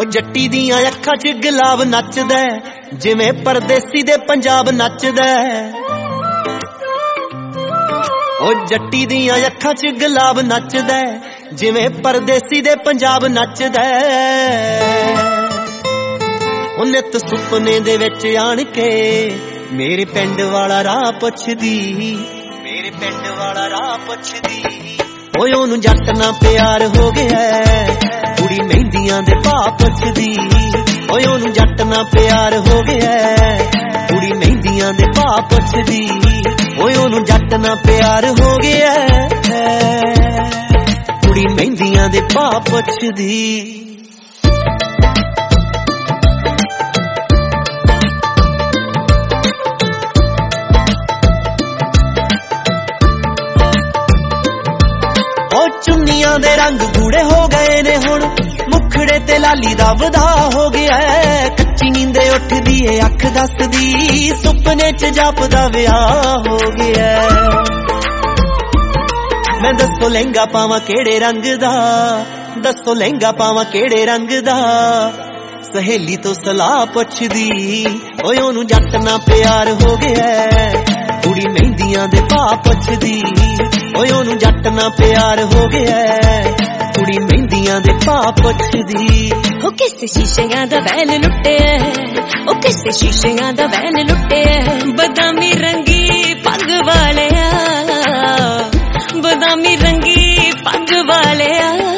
जट्टी दियां अखां च गुलाब नचदा जिवें परदेसी दे पंजाब नचदा। ओ जट्टी दियां अखां च गुलाब नचदा जिवें परदेसी दे पंजाब नचदा। ओ नित सुपने दे विच आण के मेरे पिंड वाला राह पुछदी, मेरे पिंड वाला राह पुछदी। ओए ओनू जट ना प्यार हो गया कुड़ी मेहंदियां दे भाव पुछदी। ओए ओनू जट ना प्यार हो गया कुड़ी मेहंदियां दे भाव पुछदी। ओए ओनू जट ना प्यार हो गया कुड़ी मेहंदियां दे भाव पुछदी। चुन्नियां दे रंग गूड़े हो गए ने हुण मुखड़े ते लाली दा वधा हो गया। कच्ची नींदे उठदी है अख दसदी सुपने च जापदा विआह हो गया। मैं दसो लहंगा पावां केड़े रंग दा, दसो लहंगा पावां केड़े रंग दा। सहेली तो सलाह पुछदी ओए ओनू जट ना प्यार हो गया कुड़ी मेहंदियां दे भाव पुछदी। ओए ओनू जट ना प्यार हो गया कुड़ी मेहंदियां दे भाव पुछदी। ओ किस शीशियां दा बैल लुटे, ओ किस शीशियां दा बैल लुटे। बदामी रंगी पग वाले बदामी रंगी पग वाले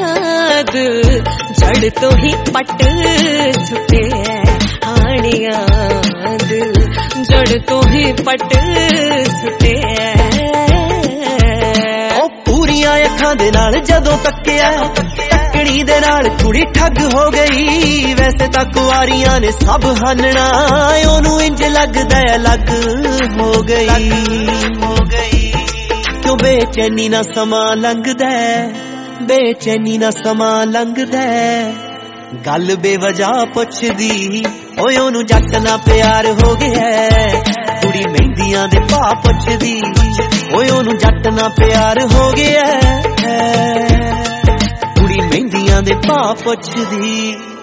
जड़ तो ही पट छुटे हानिया जड़ तो ही पट छुटे। पूरियां अखां दे नाल जदों तक्किया तकड़ी दे नाल कुड़ी ठग हो गई। वैसे तां कुआरियां ने सब हानना ओनू इंज लगदा अलग हो गई। क्यों बेचैनी ना समा लंघदा, बेचैनी ना समा लंघदा। गल बेवजह पुछदी ओए ओनू जट ना प्यार हो गया कुड़ी मेहंदियां दे भाव पुछदी। ओए ओनू जट ना प्यार हो गया कुड़ी मेहंदियां दे भाव पुछदी।